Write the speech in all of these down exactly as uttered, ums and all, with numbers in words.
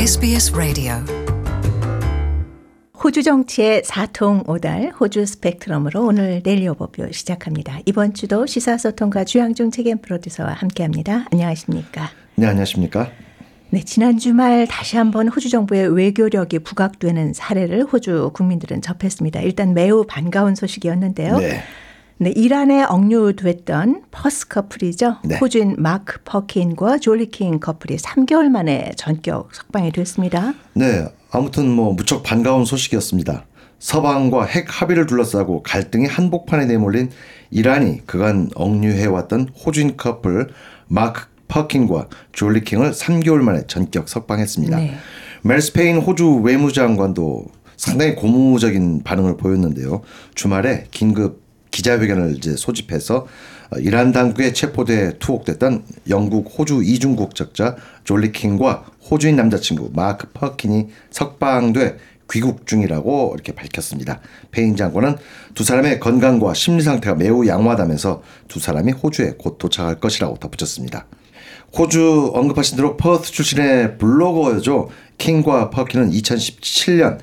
에스비에스 라디오 호주 정치의 사통오달 호주 스펙트럼으로 오늘 데일리 오버뷰 시작합니다. 이번 주도 시사소통가 주양중 책임 프로듀서와 함께합니다. 안녕하십니까? 네, 안녕하십니까? 네, 지난 주말 다시 한번 호주 정부의 외교력이 부각되는 사례를 호주 국민들은 접했습니다. 일단 매우 반가운 소식이었는데요. 네. 네, 이란에 억류됐던 퍼스 커플이죠. 네. 호주인 마크 퍼킨과 졸리 킹 커플이 삼 개월 만에 전격 석방이 됐습니다. 네, 아무튼 뭐 무척 반가운 소식이었습니다. 서방과 핵 합의를 둘러싸고 갈등이 한복판에 내몰린 이란이 그간 억류해왔던 호주인 커플 마크 퍼킨과 졸리 킹을 삼 개월 만에 전격 석방했습니다. 네. 멜스페인 호주 외무장관도 상당히 고무적인 반응을 보였는데요. 주말에 긴급 기자회견을 이제 소집해서 이란 당국에 체포돼 투옥됐던 영국 호주 이중 국적자 졸리 킹과 호주인 남자친구 마크 퍼킨이 석방돼 귀국 중이라고 이렇게 밝혔습니다. 페인 장관은 두 사람의 건강과 심리 상태가 매우 양호하다면서 두 사람이 호주에 곧 도착할 것이라고 덧붙였습니다. 호주 언급하신 대로 퍼스 출신의 블로거죠. 킹과 퍼킨은 이천십칠 년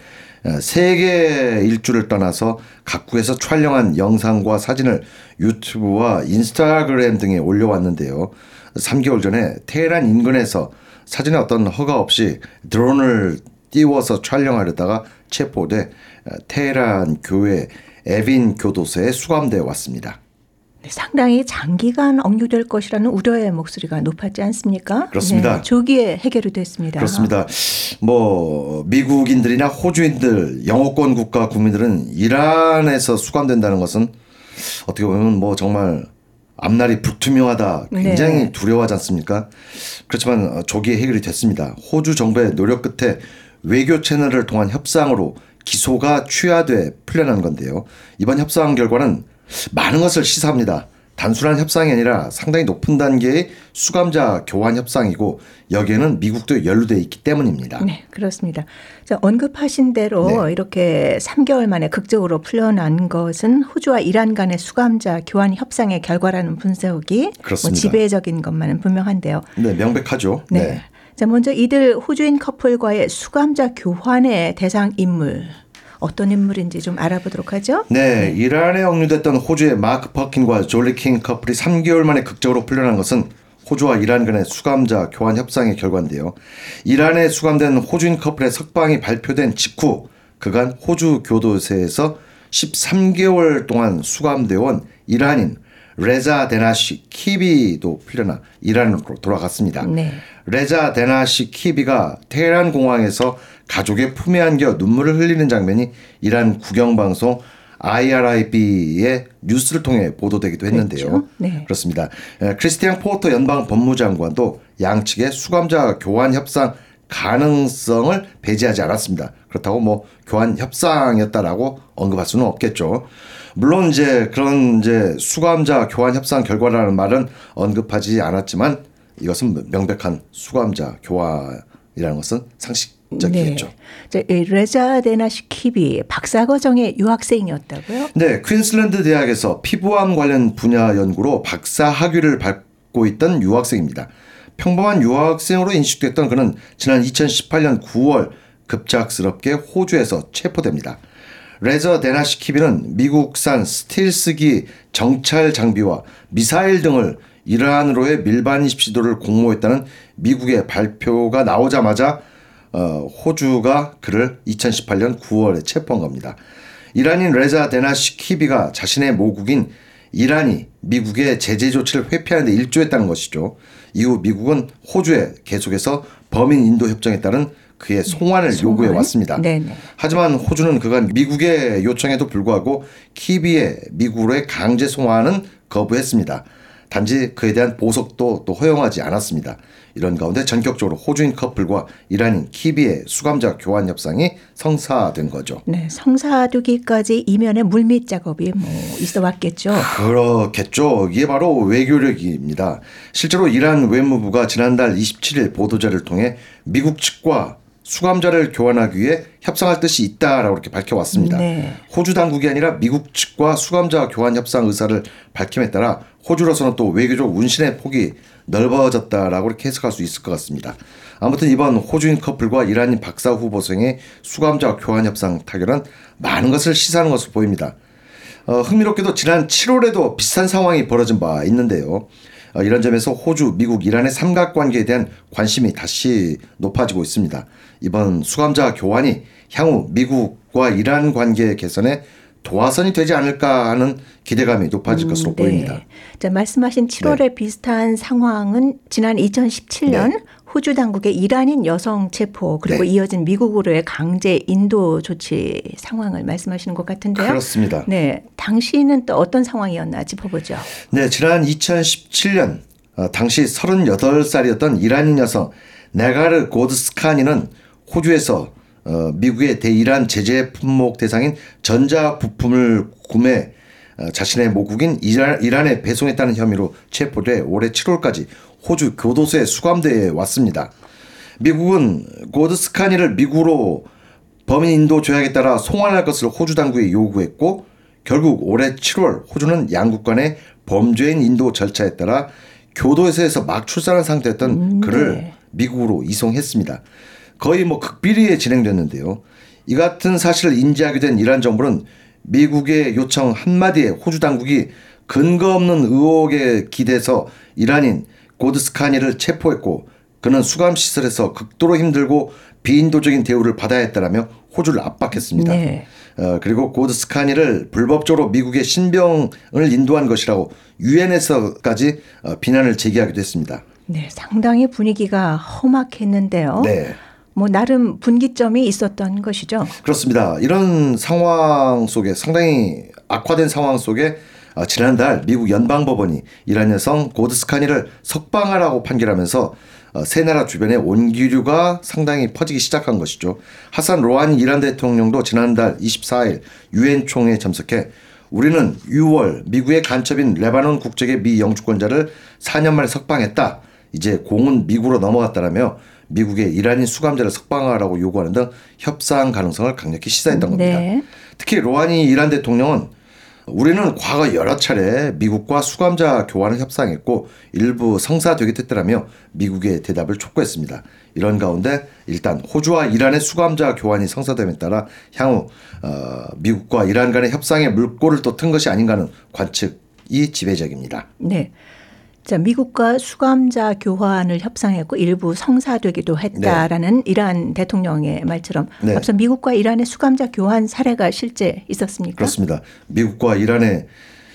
세계 일주를 떠나서 각국에서 촬영한 영상과 사진을 유튜브와 인스타그램 등에 올려왔는데요. 삼 개월 전에 테헤란 인근에서 사진에 어떤 허가 없이 드론을 띄워서 촬영하려다가 체포돼 테헤란 교회 에빈 교도소에 수감되어 왔습니다. 상당히 장기간 억류될 것이라는 우려의 목소리가 높았지 않습니까? 그렇습니다. 네, 조기에 해결이 됐습니다. 그렇습니다. 뭐 미국인들이나 호주인들, 영어권 국가 국민들은 이란에서 수감된다는 것은 어떻게 보면 뭐 정말 앞날이 불투명하다, 굉장히 네. 두려워하지 않습니까? 그렇지만 조기에 해결이 됐습니다. 호주 정부의 노력 끝에 외교 채널을 통한 협상으로 기소가 취하돼 풀려난 건데요. 이번 협상 결과는 많은 것을 시사합니다. 단순한 협상이 아니라 상당히 높은 단계의 수감자 교환 협상이고 여기에는 미국도 연루되어 있기 때문입니다. 네, 그렇습니다. 자, 언급하신 대로 네. 이렇게 삼 개월 만에 극적으로 풀려난 것은 호주와 이란 간의 수감자 교환 협상의 결과라는 분석이 뭐 그렇습니다. 지배적인 것만은 분명한데요. 네, 명백하죠. 네. 네. 자, 먼저 이들 호주인 커플과의 수감자 교환의 대상 인물 어떤 인물인지 좀 알아보도록 하죠. 네, 이란에 억류됐던 호주의 마크 퍼킨과 졸리 킹 커플이 삼 개월 만에 극적으로 풀려난 것은 호주와 이란 간의 수감자 교환 협상의 결과인데요. 이란에 수감된 호주인 커플의 석방이 발표된 직후 그간 호주 교도소에서 십삼 개월 동안 수감되어 온 이란인 레자 데나시 키비도 풀려나 이란으로 돌아갔습니다. 네. 레자 데나시 키비가 테헤란 공항에서 가족의 품에 안겨 눈물을 흘리는 장면이 이란 국영방송 아이알아이비의 뉴스를 통해 보도되기도 했는데요. 그렇죠. 네. 그렇습니다. 크리스티안 포터 연방 법무장관도 양측의 수감자 교환 협상 가능성을 배제하지 않았습니다. 그렇다고 뭐 교환 협상이었다라고 언급할 수는 없겠죠. 물론 이제 그런 이제 수감자 교환 협상 결과라는 말은 언급하지 않았지만 이것은 명백한 수감자 교환이라는 것은 상식적이겠죠. 네. 레자 데나시 키비 박사과정의 유학생이었다고요? 네, 퀸슬랜드 대학에서 피부암 관련 분야 연구로 박사 학위를 받고 있던 유학생입니다. 평범한 유학생으로 인식됐던 그는 지난 이천십팔 년 구월 급작스럽게 호주에서 체포됩니다. 레저 데나시 키비는 미국산 스틸스기 정찰 장비와 미사일 등을 이란으로의 밀반 입시도를 공모했다는 미국의 발표가 나오자마자 어, 호주가 그를 이천십팔 년 구월에 체포한 겁니다. 이란인 레자 데나시 키비가 자신의 모국인 이란이 미국의 제재 조치를 회피하는 데 일조했다는 것이죠. 이후 미국은 호주에 계속해서 범인 인도 협정에 따른 그의 송환을 송환? 요구해 왔습니다. 네네. 하지만 호주는 그간 미국의 요청에도 불구하고 키비의 미국으로의 강제 송환은 거부했습니다. 단지 그에 대한 보석도 또 허용하지 않았습니다. 이런 가운데 전격적으로 호주인 커플과 이란인 키비의 수감자 교환 협상이 성사된 거죠. 네, 성사되기까지 이면에 물밑 작업이 뭐 있어 왔겠죠. 그렇겠죠. 이게 바로 외교력입니다. 실제로 이란 외무부가 지난달 이십칠 일 보도자를 통해 미국 측과 수감자를 교환하기 위해 협상할 뜻이 있다라고 이렇게 밝혀왔습니다. 네. 호주 당국이 아니라 미국 측과 수감자 교환 협상 의사를 밝힘에 따라 호주로서는 또 외교적 운신의 폭이 넓어졌다라고 이렇게 해석할 수 있을 것 같습니다. 아무튼 이번 호주인 커플과 이란인 박사 후보생의 수감자 교환 협상 타결은 많은 것을 시사하는 것으로 보입니다. 어, 흥미롭게도 지난 칠월에도 비슷한 상황이 벌어진 바 있는데요. 어, 이런 점에서 호주, 미국, 이란의 삼각관계에 대한 관심이 다시 높아지고 있습니다. 이번 수감자 교환이 향후 미국과 이란 관계 개선에 도화선이 되지 않을까 하는 기대감이 높아질 것으로 음, 네. 보입니다. 자, 말씀하신 칠월에 네. 비슷한 상황은 지난 이천십칠 년 네. 호주 당국의 이란인 여성 체포 그리고 네. 이어진 미국으로의 강제 인도 조치 상황을 말씀하시는 것 같은데요. 그렇습니다. 네, 당시는 또 어떤 상황이었나 짚어보죠. 네, 지난 이천십칠 년 어, 당시 서른여덟 살이었던 이란인 여성 네가르 고드스카니는 호주에서 어, 미국의 대이란 제재 품목 대상인 전자 부품을 구매 어, 자신의 모국인 이란, 이란에 배송했다는 혐의로 체포돼 올해 칠월까지 호주 교도소에 수감돼 왔습니다. 미국은 고드스카니를 미국으로 범인 인도 조약에 따라 송환할 것을 호주 당국에 요구했고 결국 올해 칠월 호주는 양국 간의 범죄인 인도 절차에 따라 교도소에서 막 출산한 상태였던 음, 그를 네. 미국으로 이송했습니다. 거의 뭐 극비리에 진행됐는데요. 이 같은 사실을 인지하게 된 이란 정부는 미국의 요청 한마디에 호주 당국이 근거 없는 의혹에 기대서 이란인 고드스카니를 체포했고 그는 수감시설에서 극도로 힘들고 비인도적인 대우를 받아야 했다라며 호주를 압박했습니다. 네. 어, 그리고 고드스카니를 불법적으로 미국의 신병을 인도한 것이라고 유엔에서까지 어, 비난을 제기하기도 했습니다. 네, 상당히 분위기가 험악했는데요. 네. 뭐 나름 분기점이 있었던 것이죠. 그렇습니다. 이런 상황 속에 상당히 악화된 상황 속에 어, 지난달 미국 연방법원이 이란 여성 고드스카니를 석방하라고 판결하면서 어, 세 나라 주변에 온기류가 상당히 퍼지기 시작한 것이죠. 하산 로하니 이란 대통령도 지난달 이십사 일 유엔 총회에 참석해 우리는 유월 미국의 간첩인 레바논 국적의 미 영주권자를 사 년 만에 석방했다. 이제 공은 미국으로 넘어갔다라며 미국의 이란인 수감자를 석방하라고 요구하는 등 협상 가능성을 강력히 시사했던 겁니다. 네. 특히 로하니 이란 대통령은 우리는 과거 여러 차례 미국과 수감자 교환을 협상했고 일부 성사되게 됐다라며 미국의 대답을 촉구했습니다. 이런 가운데 일단 호주와 이란의 수감자 교환이 성사됨에 따라 향후 어, 미국과 이란 간의 협상에 물꼬를 또 튼 것이 아닌가 하는 관측이 지배적입니다. 네. 자, 미국과 수감자 교환을 협상했고 일부 성사되기도 했다라는 네. 이란 대통령의 말처럼 네. 앞서 미국과 이란의 수감자 교환 사례가 실제 있었습니까? 그렇습니다. 미국과 이란의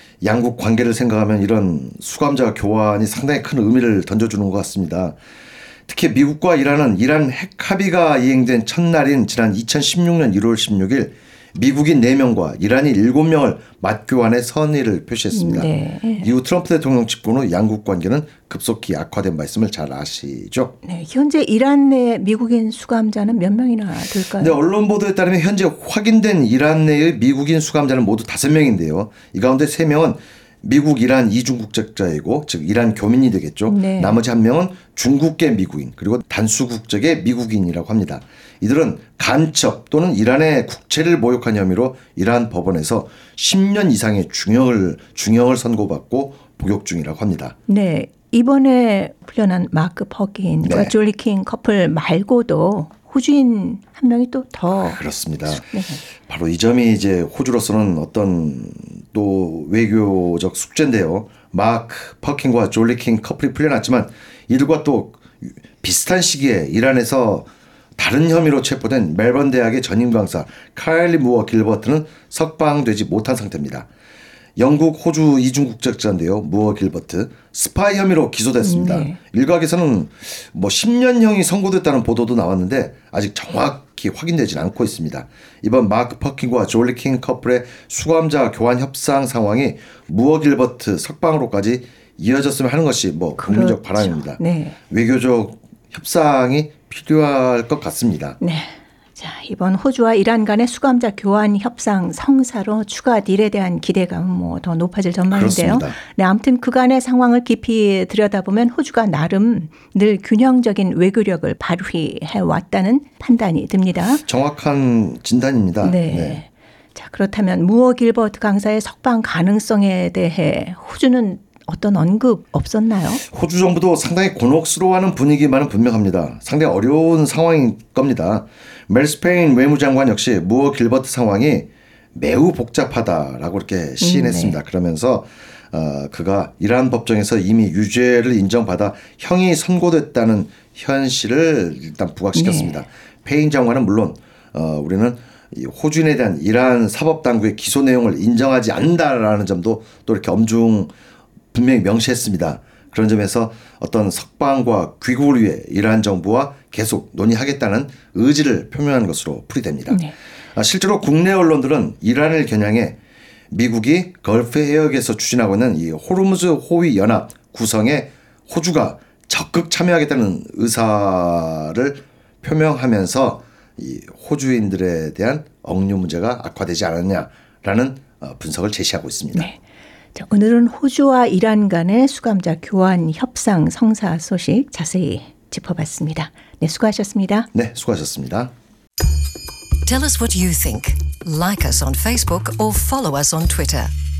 양국 관계를 생각하면 이런 수감자 교환이 상당히 큰 의미를 던져주는 것 같습니다. 특히 미국과 이란은 이란 핵 합의가 이행된 첫날인 지난 이천십육 년 일월 십육일 미국인 네 명과 이란인 일곱 명을 맞교환해 선의를 표시했습니다. 네. 이후 트럼프 대통령 집권 후 양국 관계는 급속히 악화된 바 있음을 잘 아시죠? 네, 현재 이란 내 미국인 수감자는 몇 명이나 될까요? 네, 언론 보도에 따르면 현재 확인된 이란 내의 미국인 수감자는 모두 다섯 명인데요. 이 가운데 세 명은 미국, 이란 이중 국적자이고 즉 이란 교민이 되겠죠. 네. 나머지 한 명은 중국계 미국인 그리고 단수 국적의 미국인이라고 합니다. 이들은 간첩 또는 이란의 국채를 모욕한 혐의로 이란 법원에서 십 년 이상의 중형을 중형을 선고받고 복역 중이라고 합니다. 네, 이번에 풀려난 마크 퍼킨과 네. 졸리 킹 커플 말고도 호주인 한 명이 또 더 그렇습니다. 네. 바로 이 점이 이제 호주로서는 어떤 또 외교적 숙제인데요. 마크 퍼킨과 졸리 킹 커플이 풀려났지만 이들과 또 비슷한 시기에 이란에서 다른 혐의로 체포된 멜번 대학의 전임 강사 카일리 무어 길버트는 석방되지 못한 상태입니다. 영국, 호주 이중 국적자인데요. 무어 길버트 스파이 혐의로 기소됐습니다. 네. 일각에서는 뭐 십 년형이 선고됐다는 보도도 나왔는데 아직 정확히 확인되진 않고 있습니다. 이번 마크 퍼킨과 졸리 킹 커플의 수감자 교환 협상 상황이 무어 길버트 석방으로까지 이어졌으면 하는 것이 뭐 국민적 그렇죠. 바람입니다. 네. 외교적 협상이 필요할 것 같습니다. 네. 자, 이번 호주와 이란 간의 수감자 교환 협상 성사로 추가 딜에 대한 기대감은 뭐 더 높아질 전망인데요. 그렇습니다. 네, 아무튼 그간의 상황을 깊이 들여다보면 호주가 나름 늘 균형적인 외교력을 발휘해 왔다는 판단이 듭니다. 정확한 진단입니다. 네. 네. 자, 그렇다면 무어 길버트 강사의 석방 가능성에 대해 호주는 어떤 언급 없었나요? 호주 정부도 상당히 곤혹스러워하는 분위기만은 분명합니다. 상당히 어려운 상황일 겁니다. 멜 스페인 외무장관 역시 무어 길버트 상황이 매우 복잡하다라고 이렇게 시인했습니다. 음, 네. 그러면서 어, 그가 이란 법정에서 이미 유죄를 인정받아 형이 선고됐다는 현실을 일단 부각시켰습니다. 네. 페인 장관은 물론 어, 우리는 이 호주인에 대한 이란 사법당국의 기소 내용을 인정하지 않는다라는 점도 또 이렇게 엄중 분명히 명시했습니다. 그런 점에서 어떤 석방과 귀국을 위해 이란 정부와 계속 논의하겠다는 의지를 표명한 것으로 풀이됩니다. 네. 아, 실제로 국내 언론들은 이란을 겨냥해 미국이 걸프 해역에서 추진하고 있는 이 호르무즈 호위 연합 구성에 호주가 적극 참여하겠다는 의사를 표명하면서 이 호주인들에 대한 억류 문제가 악화되지 않았냐라는 분석을 제시하고 있습니다. 네. 자, 오늘은 호주와 이란 간의 수감자 교환 협상 성사 소식 자세히 짚어봤습니다. 네, 수고하셨습니다. 네, 수고하셨습니다. Tell us what you think. Like us on Facebook or follow us on Twitter.